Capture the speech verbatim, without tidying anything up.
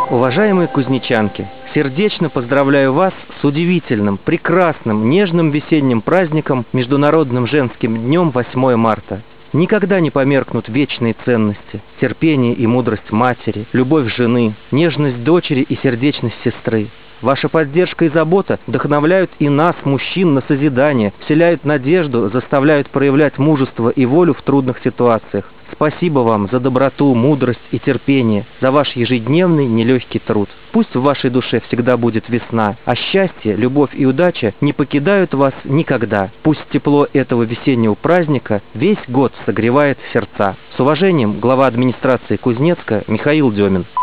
Уважаемые кузнечанки, сердечно поздравляю вас с удивительным, прекрасным, нежным весенним праздником Международным женским днем восьмое марта. Никогда не померкнут вечные ценности: терпение и мудрость матери, любовь жены, нежность дочери и сердечность сестры. Ваша поддержка и забота вдохновляют и нас, мужчин, на созидание, вселяют надежду, заставляют проявлять мужество и волю в трудных ситуациях. Спасибо вам за доброту, мудрость и терпение, за ваш ежедневный нелегкий труд. Пусть в вашей душе всегда будет весна, а счастье, любовь и удача не покидают вас никогда. Пусть тепло этого весеннего праздника весь год согревает сердца. С уважением, глава администрации Кузнецка Михаил Демин.